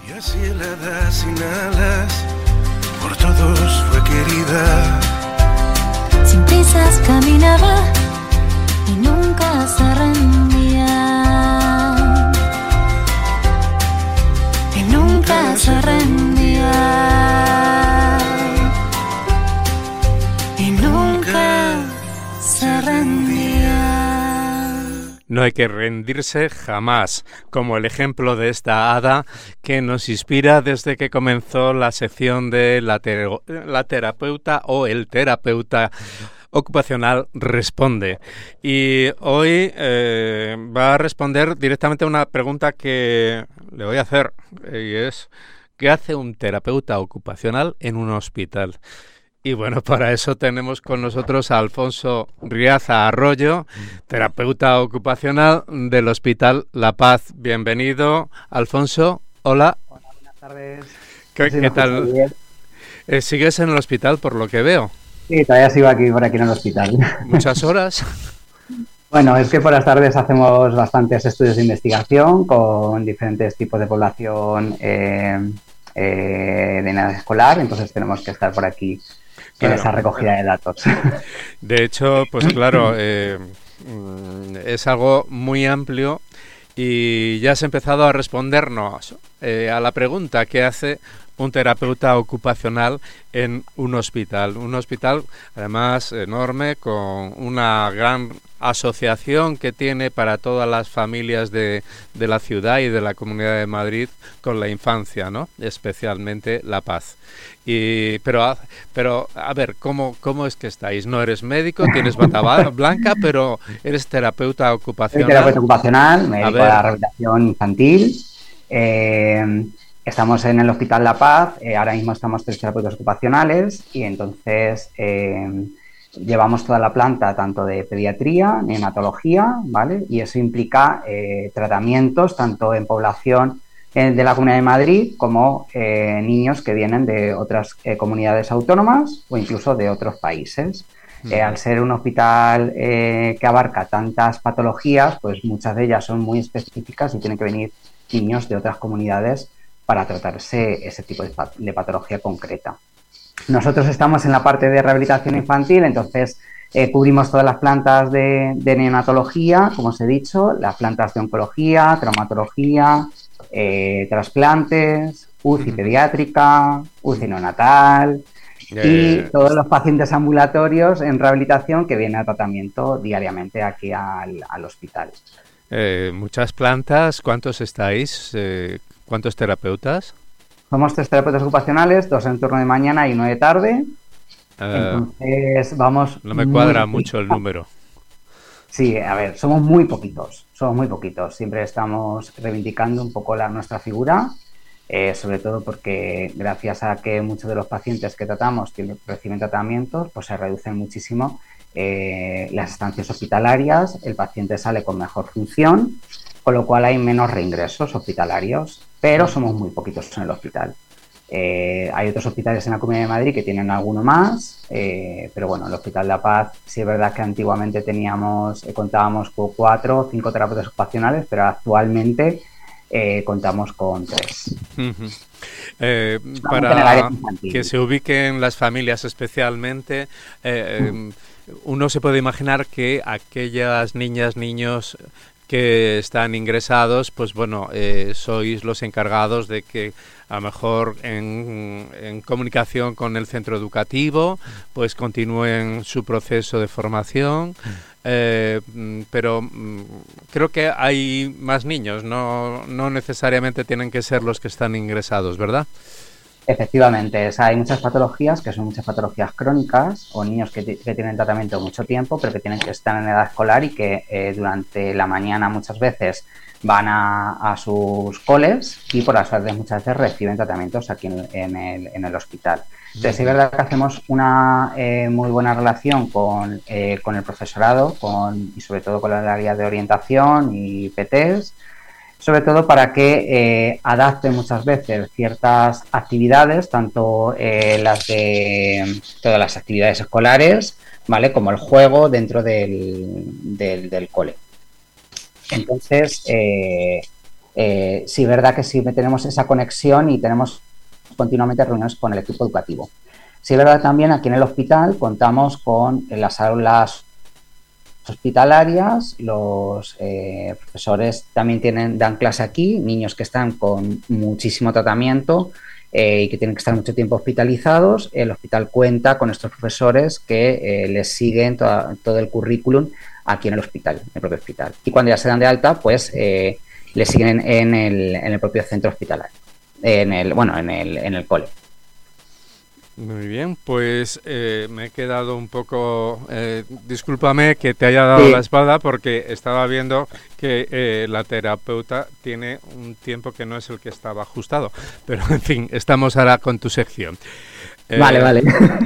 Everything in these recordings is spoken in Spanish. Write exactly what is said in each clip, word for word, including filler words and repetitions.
Y así helada sin alas, por todos fue querida. Sin prisas caminaba y nunca se rendía. Y nunca se rendía. Y nunca se rendía. No hay que rendirse jamás, como el ejemplo de esta hada que nos inspira desde que comenzó la sección de la, ter- la terapeuta o el terapeuta ocupacional responde. Y hoy eh, va a responder directamente a una pregunta que le voy a hacer, y es ¿qué hace un terapeuta ocupacional en un hospital? Y bueno, para eso tenemos con nosotros a Alfonso Riaza Arroyo, terapeuta ocupacional del Hospital La Paz. Bienvenido, Alfonso. Hola. Hola, buenas tardes. ¿Qué, Sí, ¿qué tal? Eh, ¿Sigues en el hospital por lo que veo? Sí, todavía sigo aquí, por aquí en el hospital. ¿Muchas horas? Bueno, es que por las tardes hacemos bastantes estudios de investigación con diferentes tipos de población eh, eh, de edad escolar, entonces tenemos que estar por aquí en Claro. esa recogida de datos. De hecho, pues claro, eh, es algo muy amplio y ya has empezado a respondernos eh, a la pregunta que hace un terapeuta ocupacional en un hospital. Un hospital, además, enorme, con una gran asociación que tiene para todas las familias de, de la ciudad y de la Comunidad de Madrid con la infancia, ¿no? Especialmente La Paz. Y, pero, pero a ver, ¿cómo, ¿cómo es que estáis? No eres médico, tienes bata blanca, pero eres terapeuta Soy ocupacional. terapeuta ocupacional, me A dedico a, ver. la rehabilitación infantil. Eh, estamos en el Hospital La Paz, eh, ahora mismo estamos tres terapeutas ocupacionales y entonces eh, llevamos toda la planta tanto de pediatría, neonatología, ¿vale? Y eso implica eh, tratamientos tanto en población eh, de la Comunidad de Madrid como eh, niños que vienen de otras eh, comunidades autónomas o incluso de otros países. Eh, al ser un hospital eh, que abarca tantas patologías, pues muchas de ellas son muy específicas y tienen que venir niños de otras comunidades para tratarse ese tipo de, pat- de patología concreta. Nosotros estamos en la parte de rehabilitación infantil, entonces eh, cubrimos todas las plantas de, de neonatología, como os he dicho, las plantas de oncología, traumatología, eh, trasplantes, U C I pediátrica, U C I neonatal y Eh, todos los pacientes ambulatorios en rehabilitación que vienen a tratamiento diariamente aquí al, al hospital. eh, muchas plantas, ¿cuántos estáis? Eh, ¿Cuántos terapeutas? Somos tres terapeutas ocupacionales, dos en turno de mañana y uno de tarde. Eh, Entonces vamos. no me muy cuadra poquito. mucho el número. Sí, a ver, somos muy poquitos, somos muy poquitos. Siempre estamos reivindicando un poco la, nuestra figura, eh, sobre todo porque gracias a que muchos de los pacientes que tratamos que reciben tratamientos, pues se reducen muchísimo eh, las estancias hospitalarias, el paciente sale con mejor función, con lo cual hay menos reingresos hospitalarios, pero somos muy poquitos en el hospital. Eh, hay otros hospitales en la Comunidad de Madrid que tienen alguno más, eh, pero bueno, el Hospital La Paz sí es verdad que antiguamente teníamos, eh, contábamos con cuatro o cinco terapeutas ocupacionales, pero actualmente eh, contamos con tres. Uh-huh. Eh, Solamente en el área para infantil. que se ubiquen las familias especialmente, eh, eh, uno se puede imaginar que aquellas niñas, niños que están ingresados, pues bueno, eh, sois los encargados de que a lo mejor en, en comunicación con el centro educativo, pues continúen su proceso de formación, eh, pero mm, creo que hay más niños, no, no necesariamente tienen que ser los que están ingresados, ¿verdad? Efectivamente, o sea, hay muchas patologías que son muchas patologías crónicas o niños que, t- que tienen tratamiento mucho tiempo, pero que tienen que estar en edad escolar y que eh, durante la mañana muchas veces van a, a sus coles y por las tardes muchas veces reciben tratamientos aquí en, en, el, en el hospital. Entonces, es verdad que hacemos una eh, muy buena relación con, eh, con el profesorado con, y sobre todo con el área de orientación y P Ts, sobre todo para que eh, adapten muchas veces ciertas actividades, tanto eh, las de todas las actividades escolares, ¿vale? Como el juego dentro del, del, del cole. Entonces, eh, eh, sí es verdad que sí tenemos esa conexión y tenemos continuamente reuniones con el equipo educativo. Sí es verdad también aquí en el hospital contamos con las aulas hospitalarias, los eh, profesores también tienen, dan clase aquí, niños que están con muchísimo tratamiento eh, y que tienen que estar mucho tiempo hospitalizados. El hospital cuenta con estos profesores que eh, les siguen toda, todo el currículum aquí en el hospital, en el propio hospital. Y cuando ya se dan de alta, pues eh, les siguen en, en, el, en el propio centro hospitalario, en el, bueno, en el, en el cole. Muy bien, pues eh, me he quedado un poco... Eh, discúlpame que te haya dado sí. la espalda porque estaba viendo que eh, la terapeuta tiene un tiempo que no es el que estaba ajustado. Pero, en fin, estamos ahora con tu sección. Eh, vale, vale.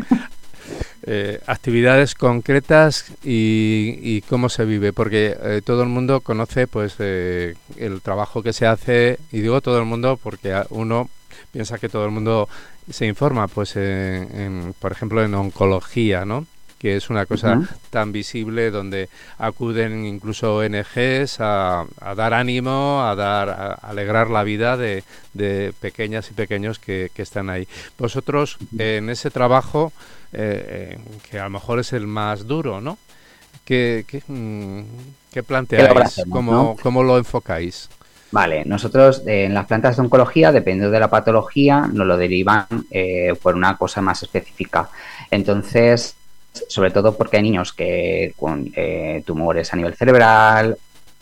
eh, actividades concretas y, y cómo se vive, porque eh, todo el mundo conoce pues eh, el trabajo que se hace, y digo todo el mundo porque uno piensa que todo el mundo se informa, pues, eh, en, por ejemplo, en oncología, ¿no? Que es una cosa uh-huh. tan visible donde acuden incluso O N Ges a, a dar ánimo, a dar a alegrar la vida de, de pequeñas y pequeños que, que están ahí. Vosotros, uh-huh. eh, en ese trabajo, eh, eh, que a lo mejor es el más duro, ¿no? ¿Qué, qué, mm, qué planteáis? ¿Qué hacemos, ¿Cómo, ¿no? ¿Cómo lo enfocáis? Vale, nosotros eh, en las plantas de oncología, dependiendo de la patología, nos lo derivan eh, por una cosa más específica. Entonces, sobre todo porque hay niños que con eh, tumores a nivel cerebral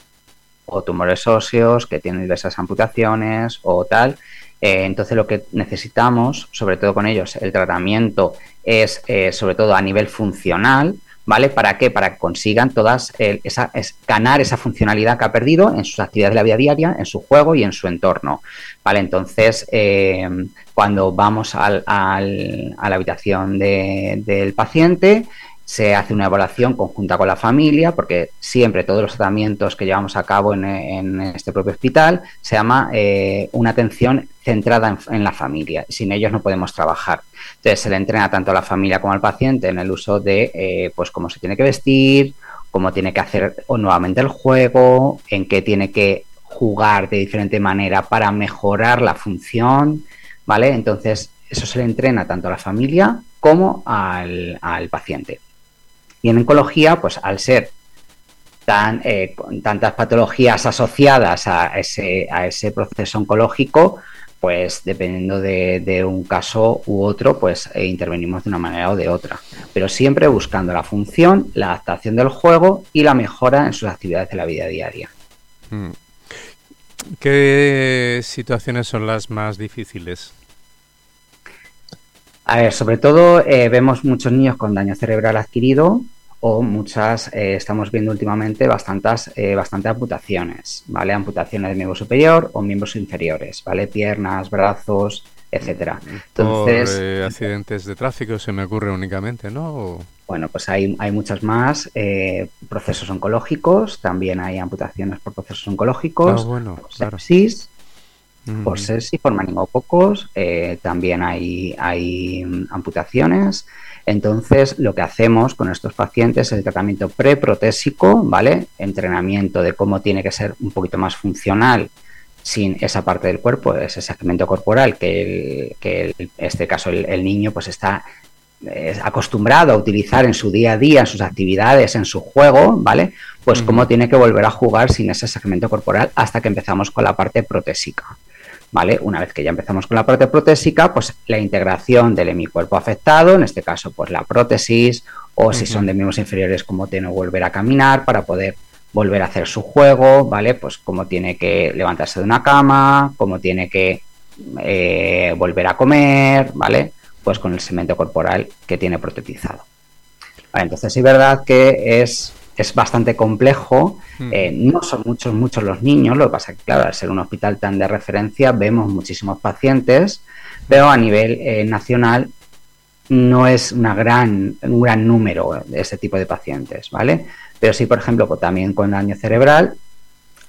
o tumores óseos que tienen diversas amputaciones o tal. Eh, entonces, lo que necesitamos, sobre todo con ellos, el tratamiento es eh, sobre todo a nivel funcional. ¿Vale? ¿Para qué? Para que consigan todas, eh, esa, es, ganar esa funcionalidad que ha perdido en sus actividades de la vida diaria, en su juego y en su entorno. ¿Vale? Entonces, eh, cuando vamos al, al, a la habitación de, del paciente, se hace una evaluación conjunta con la familia, porque siempre todos los tratamientos que llevamos a cabo en, en este propio hospital se llama eh, una atención centrada en, en la familia. Sin ellos no podemos trabajar. Entonces se le entrena tanto a la familia como al paciente en el uso de eh, pues cómo se tiene que vestir, cómo tiene que hacer o nuevamente el juego, en qué tiene que jugar de diferente manera para mejorar la función, ¿vale? Entonces eso se le entrena tanto a la familia como al, al paciente. Y en oncología, pues al ser tan, eh, con tantas patologías asociadas a ese, a ese proceso oncológico, pues dependiendo de, de un caso u otro, pues eh, intervenimos de una manera o de otra. Pero siempre buscando la función, la adaptación del juego y la mejora en sus actividades de la vida diaria. ¿Qué situaciones son las más difíciles? A ver, sobre todo eh, vemos muchos niños con daño cerebral adquirido o muchas, eh, estamos viendo últimamente bastantes, eh, bastantes amputaciones, ¿vale? Amputaciones de miembro superior o miembros inferiores, ¿vale? Piernas, brazos, etcétera. Entonces, por eh, accidentes de tráfico se me ocurre únicamente, ¿no? O... Bueno, pues hay, hay muchas más, eh, procesos oncológicos, también hay amputaciones por procesos oncológicos, ah, bueno, por claro. sepsis, mm. por sepsis, por meningococos, eh, también hay, hay amputaciones. Entonces, lo que hacemos con estos pacientes es el tratamiento preprotésico, ¿vale? Entrenamiento de cómo tiene que ser un poquito más funcional sin esa parte del cuerpo, ese segmento corporal que, el, que el, en este caso el, el niño pues está eh, acostumbrado a utilizar en su día a día, en sus actividades, en su juego, ¿vale? Pues uh-huh. cómo tiene que volver a jugar sin ese segmento corporal hasta que empezamos con la parte protésica. ¿Vale? Una vez que ya empezamos con la parte protésica, pues la integración del hemicuerpo afectado, en este caso pues la prótesis, o si uh-huh. son de miembros inferiores, cómo tiene que volver a caminar para poder volver a hacer su juego, ¿vale? Pues cómo tiene que levantarse de una cama, cómo tiene que eh, volver a comer, ¿vale? Pues con el segmento corporal que tiene protetizado. Vale, entonces sí es verdad que es... es bastante complejo, eh, no son muchos, muchos los niños, lo que pasa que, claro, al ser un hospital tan de referencia, vemos muchísimos pacientes, pero a nivel eh, nacional no es una gran, un gran número de este tipo de pacientes, ¿vale? Pero sí, por ejemplo, pues, también con daño cerebral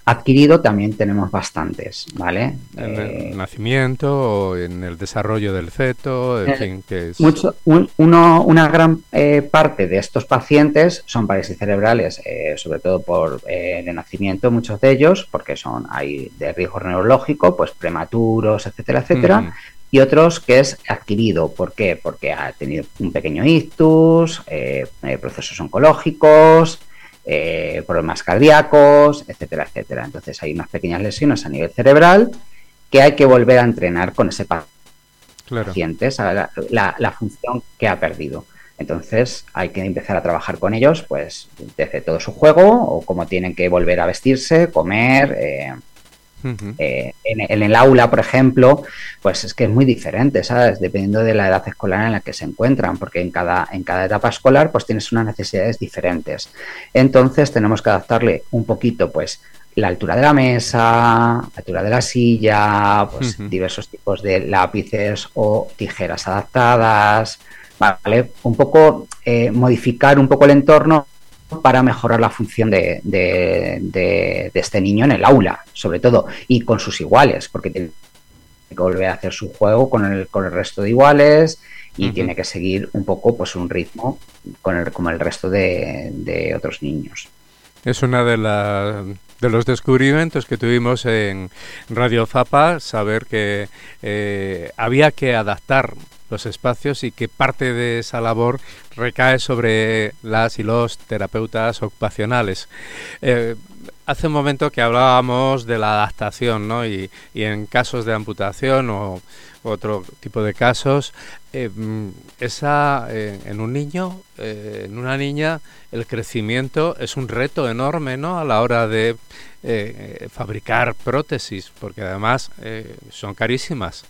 Adquirido también tenemos bastantes, ¿vale? En Eh, el nacimiento o en el desarrollo del feto, en Eh, fin, que es... mucho, un- uno- una gran eh, parte de estos pacientes son parálisis cerebrales, eh, sobre todo por eh, de nacimiento, muchos de ellos, porque son hay de riesgo neurológico, pues prematuros, etcétera, etcétera, Ujú. y otros que es adquirido. ¿Por qué? Porque ha tenido un pequeño ictus, eh, eh, procesos oncológicos, eh, problemas cardíacos, etcétera, etcétera. Entonces hay unas pequeñas lesiones a nivel cerebral que hay que volver a entrenar con ese paciente. Claro. Pacientes, a la, la, la función que ha perdido. Entonces hay que empezar a trabajar con ellos, pues desde todo su juego o cómo tienen que volver a vestirse, comer. Eh, Ujú. eh, en, en el aula, por ejemplo, pues es que es muy diferente, ¿sabes? Dependiendo de la edad escolar en la que se encuentran, porque en cada, en cada etapa escolar pues tienes unas necesidades diferentes. Entonces tenemos que adaptarle un poquito, pues, la altura de la mesa, la altura de la silla, pues Ujú. diversos tipos de lápices o tijeras adaptadas, ¿vale? Un poco eh, modificar un poco el entorno para mejorar la función de, de, de, de este niño en el aula, sobre todo, y con sus iguales, porque tiene que volver a hacer su juego con el, con el resto de iguales y Ujú. tiene que seguir un poco pues un ritmo con el, como el resto de, de otros niños. Es una de las de los descubrimientos que tuvimos en Radio Fapa, saber que eh, había que adaptar los espacios y que parte de esa labor recae sobre las y los terapeutas ocupacionales. Eh, hace un momento que hablábamos de la adaptación, ¿no? Y, y en casos de amputación o otro tipo de casos, eh, esa eh, en un niño, eh, en una niña, el crecimiento es un reto enorme, ¿no? A la hora de eh, fabricar prótesis, porque además eh, son carísimas.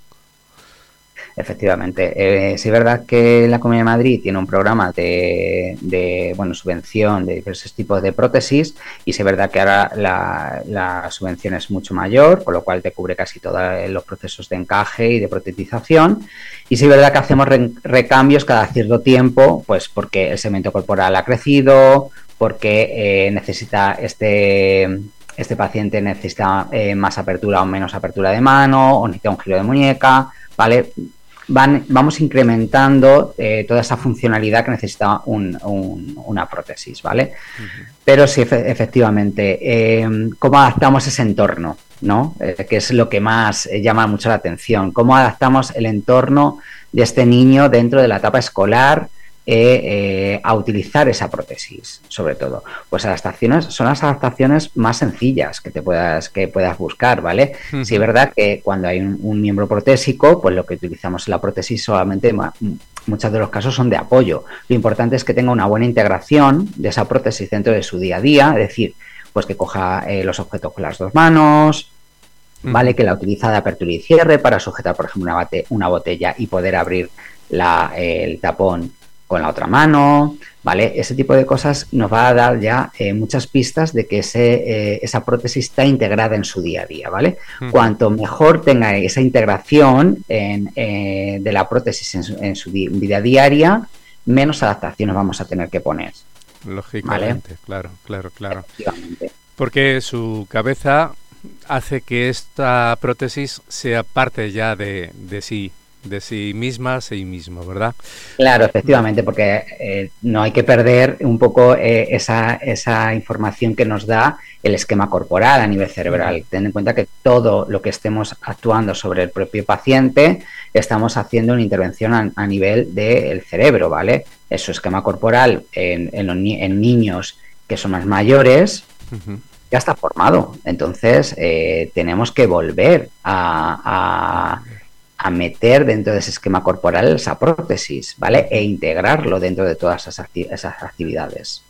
Efectivamente. Eh, sí es verdad que la Comunidad de Madrid tiene un programa de, de bueno, subvención de diversos tipos de prótesis y sí es verdad que ahora la, la subvención es mucho mayor, con lo cual te cubre casi todos los procesos de encaje y de protetización. Y sí es verdad que hacemos re, recambios cada cierto tiempo, pues porque el segmento corporal ha crecido, porque eh, necesita este... este paciente necesita eh, más apertura o menos apertura de mano, o necesita un giro de muñeca, ¿vale? Van, vamos incrementando eh, toda esa funcionalidad que necesita un, un, una prótesis, ¿vale? Uh-huh. Pero sí, efe, efectivamente, eh, ¿cómo adaptamos ese entorno, ¿no? Eh, que es lo que más eh, llama mucho la atención. ¿Cómo adaptamos el entorno de este niño dentro de la etapa escolar Eh, eh, a utilizar esa prótesis, sobre todo? Pues adaptaciones son las adaptaciones más sencillas que te puedas que puedas buscar, ¿vale? Uh-huh. Sí es verdad que cuando hay un, un miembro protésico, pues lo que utilizamos en la prótesis solamente muchos de los casos son de apoyo. Lo importante es que tenga una buena integración de esa prótesis dentro de su día a día, es decir, pues que coja eh, los objetos con las dos manos, ¿vale? Uh-huh. Que la utiliza de apertura y cierre para sujetar, por ejemplo, una, bate, una botella y poder abrir la, eh, el tapón con la otra mano, ¿vale? Ese tipo de cosas nos va a dar ya eh, muchas pistas de que ese, eh, esa prótesis está integrada en su día a día, ¿vale? Uh-huh. Cuanto mejor tenga esa integración en, eh, de la prótesis en su, en su di- vida diaria, menos adaptaciones vamos a tener que poner. Lógicamente, ¿vale? claro, claro, claro. Efectivamente. Porque su cabeza hace que esta prótesis sea parte ya de, de sí. de sí misma, sí mismo, ¿verdad? Claro, efectivamente, porque eh, no hay que perder un poco eh, esa, esa información que nos da el esquema corporal a nivel cerebral. Ten en cuenta que todo lo que estemos actuando sobre el propio paciente, estamos haciendo una intervención a, a nivel del cerebro, ¿vale? Es su esquema corporal en, en, los ni- en niños que son más mayores, uh-huh. ya está formado. Entonces, eh, tenemos que volver a... a a meter dentro de ese esquema corporal esa prótesis, ¿vale? E integrarlo dentro de todas esas, acti- esas actividades.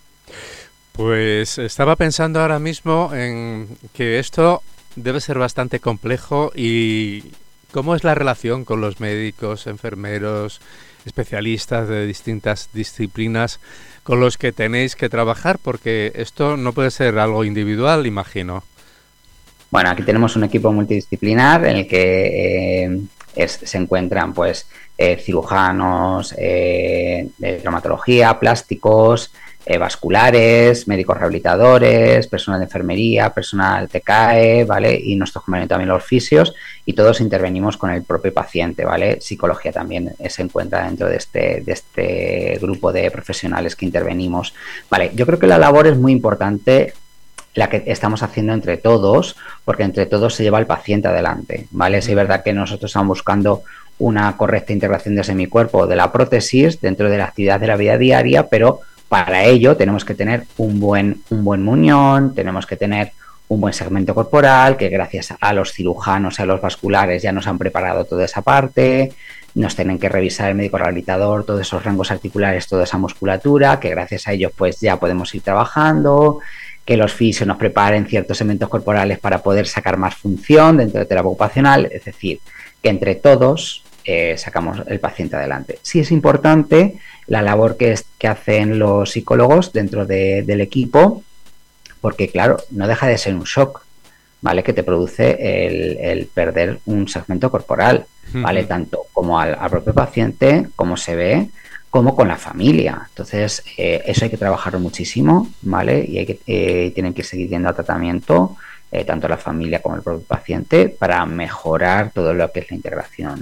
Pues estaba pensando ahora mismo en que esto debe ser bastante complejo y ¿cómo es la relación con los médicos, enfermeros, especialistas de distintas disciplinas con los que tenéis que trabajar? Porque esto no puede ser algo individual, imagino. Bueno, aquí tenemos un equipo multidisciplinar en el que eh, es, se encuentran pues eh, cirujanos, eh, de traumatología, plásticos, eh, vasculares, médicos rehabilitadores, personal de enfermería, personal T K E, ¿vale? Y nuestros compañeros también los fisios, y todos intervenimos con el propio paciente, ¿vale? Psicología también se encuentra dentro de este, de este grupo de profesionales que intervenimos, ¿vale? Yo creo que la labor es muy importante, la que estamos haciendo entre todos, porque entre todos se lleva el paciente adelante, ¿vale? Sí, es verdad que nosotros estamos buscando una correcta integración de semicuerpo de la prótesis dentro de la actividad de la vida diaria, pero para ello tenemos que tener un buen, un buen muñón, tenemos que tener un buen segmento corporal, que gracias a los cirujanos y a los vasculares ya nos han preparado toda esa parte, nos tienen que revisar el médico rehabilitador, todos esos rangos articulares, toda esa musculatura, que gracias a ellos pues ya podemos ir trabajando, que los fisios nos preparen ciertos segmentos corporales para poder sacar más función dentro de terapia ocupacional, es decir, que entre todos eh, sacamos el paciente adelante. Sí es importante la labor que, es, que hacen los psicólogos dentro de, del equipo, porque claro, no deja de ser un shock, ¿vale? Que te produce el, el perder un segmento corporal, ¿vale? Uh-huh. Tanto como al, al propio paciente, como se ve, como con la familia. Entonces, eh, eso hay que trabajarlo muchísimo, ¿vale? Y hay que, eh, tienen que seguir yendo a tratamiento, eh, tanto la familia como el propio paciente, para mejorar todo lo que es la integración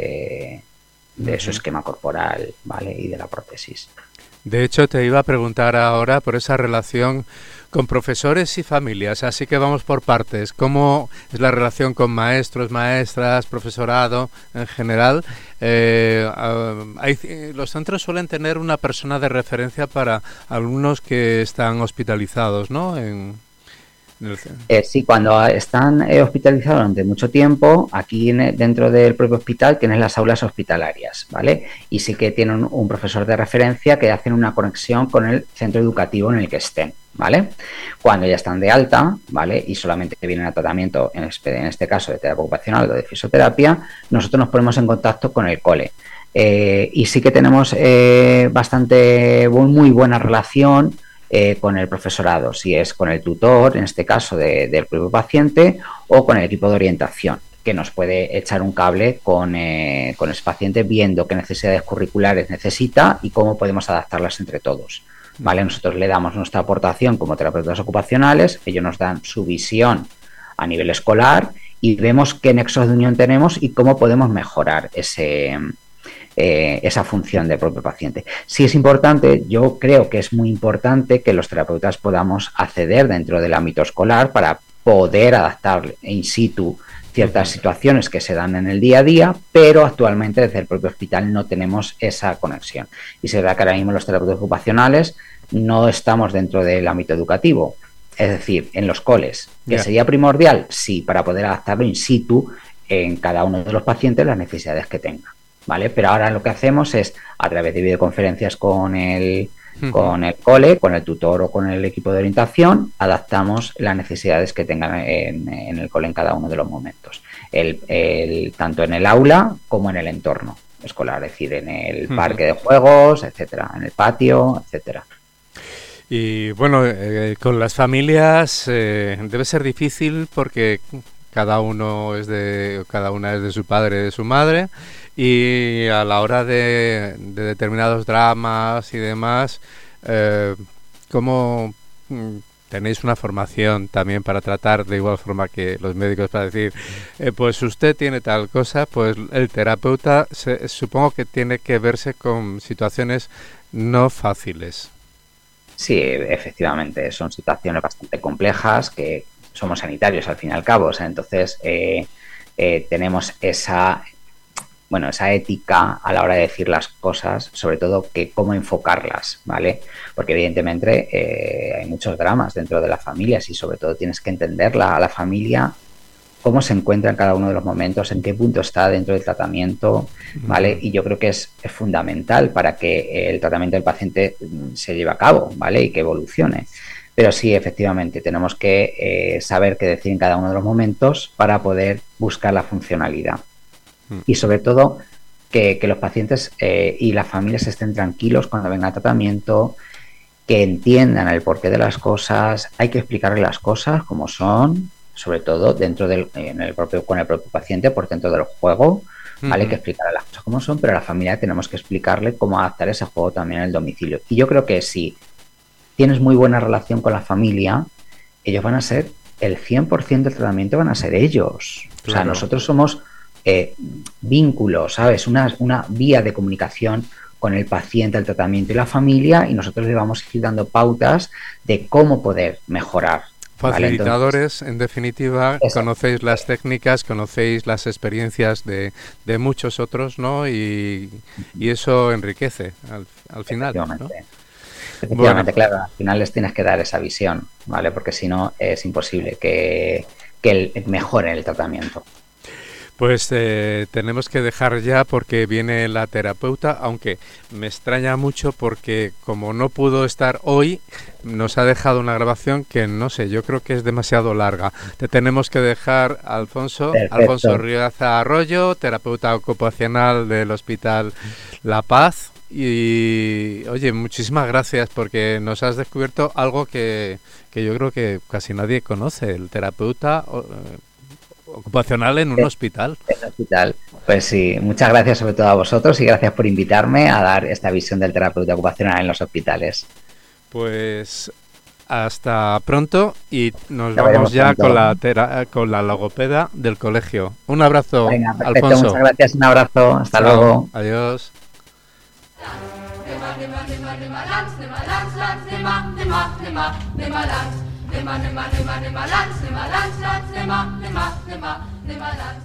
de, de uh-huh. su esquema corporal, ¿vale? Y de la prótesis. De hecho, te iba a preguntar ahora por esa relación con profesores y familias, así que vamos por partes. ¿Cómo es la relación con maestros, maestras, profesorado en general? Eh, hay, los centros suelen tener una persona de referencia para alumnos que están hospitalizados, ¿no? En, en el... eh, sí, cuando están eh, hospitalizados durante mucho tiempo, aquí en, dentro del propio hospital tienes las aulas hospitalarias, ¿vale? Y sí que tienen un, un profesor de referencia que hacen una conexión con el centro educativo en el que estén, ¿vale? Cuando ya están de alta, ¿vale? Y solamente vienen a tratamiento, en este, en este caso de terapia ocupacional o de fisioterapia, nosotros nos ponemos en contacto con el cole. Eh, y sí que tenemos eh, bastante, muy buena relación eh, con el profesorado, si es con el tutor, en este caso de, del propio paciente, o con el equipo de orientación, que nos puede echar un cable con, eh, con ese paciente, viendo qué necesidades curriculares necesita y cómo podemos adaptarlas entre todos. ¿Vale? Nosotros le damos nuestra aportación como terapeutas ocupacionales, ellos nos dan su visión a nivel escolar y vemos qué nexos de unión tenemos y cómo podemos mejorar ese, eh, esa función del propio paciente. Sí es importante, yo creo que es muy importante que los terapeutas podamos acceder dentro del ámbito escolar para poder adaptar in situ ciertas situaciones que se dan en el día a día, pero actualmente desde el propio hospital no tenemos esa conexión. Y se verá que ahora mismo los terapeutas ocupacionales no estamos dentro del ámbito educativo, es decir, en los coles. ¿Que yeah. sería primordial? Sí, para poder adaptarlo in situ en cada uno de los pacientes las necesidades que tengan, ¿vale? Pero ahora lo que hacemos es, a través de videoconferencias con el, uh-huh. con el cole, con el tutor o con el equipo de orientación, adaptamos las necesidades que tengan en, en el cole en cada uno de los momentos, el, el, tanto en el aula como en el entorno escolar, es decir, en el uh-huh. parque de juegos, etcétera, en el patio, etcétera. Y bueno, eh, con las familias eh, debe ser difícil porque cada uno es de, cada una es de su padre, de su madre, y a la hora de, de determinados dramas y demás, eh, ¿cómo tenéis una formación también para tratar de igual forma que los médicos para decir, eh, pues usted tiene tal cosa? Pues el terapeuta se, supongo que tiene que verse con situaciones no fáciles. Sí, efectivamente, son situaciones bastante complejas, que somos sanitarios al fin y al cabo, o sea, entonces eh, eh, tenemos esa, bueno, esa ética a la hora de decir las cosas, sobre todo que cómo enfocarlas, ¿vale? Porque evidentemente eh, hay muchos dramas dentro de las familias y sobre todo tienes que entenderla a la familia, cómo se encuentra en cada uno de los momentos, en qué punto está dentro del tratamiento, ¿vale? Y yo creo que es, es fundamental para que el tratamiento del paciente se lleve a cabo, ¿vale? Y que evolucione. Pero sí, efectivamente, tenemos que eh, saber qué decir en cada uno de los momentos para poder buscar la funcionalidad. Y sobre todo, que, que los pacientes eh, y las familias estén tranquilos cuando vengan a tratamiento, que entiendan el porqué de las cosas, hay que explicarle las cosas como son, sobre todo dentro del en el propio con el propio paciente por dentro del juego, ¿vale? Uh-huh. Hay que explicarle las cosas como son, pero a la familia tenemos que explicarle cómo adaptar ese juego también en el domicilio. Y yo creo que si tienes muy buena relación con la familia, ellos van a ser, el cien por ciento del tratamiento van a ser ellos. Claro. O sea, nosotros somos eh, vínculos, ¿sabes? Una, una vía de comunicación con el paciente, el tratamiento y la familia, y nosotros le vamos a ir dando pautas de cómo poder mejorar. Facilitadores, ¿vale? Entonces, en definitiva, eso. Conocéis las técnicas, conocéis las experiencias de, de muchos otros, ¿no? Y, y eso enriquece al, al final, efectivamente, ¿no? Efectivamente, bueno. Claro, al final les tienes que dar esa visión, ¿vale? Porque si no es imposible que, que el, mejore el tratamiento. Pues eh, tenemos que dejar ya porque viene la terapeuta, aunque me extraña mucho porque como no pudo estar hoy, nos ha dejado una grabación que no sé, yo creo que es demasiado larga. Te tenemos que dejar, Alfonso, Perfecto. Alfonso Rioza Arroyo, terapeuta ocupacional del Hospital La Paz. Y oye, muchísimas gracias porque nos has descubierto algo que, que yo creo que casi nadie conoce, el terapeuta eh, ocupacional en un hospital. En un hospital. Pues sí, muchas gracias sobre todo a vosotros y gracias por invitarme a dar esta visión del terapeuta ocupacional en los hospitales. Pues hasta pronto y nos Te vamos ya con la, tera, con la logopeda del colegio. Un abrazo, Venga, perfecto, Alfonso. Muchas gracias, un abrazo, hasta Chao. luego. Adiós. Nimmer, nimmer, nimmer, nimmer Land, nimmer Land, Land, nimmer, nimmer, nimmer, nimmer Land.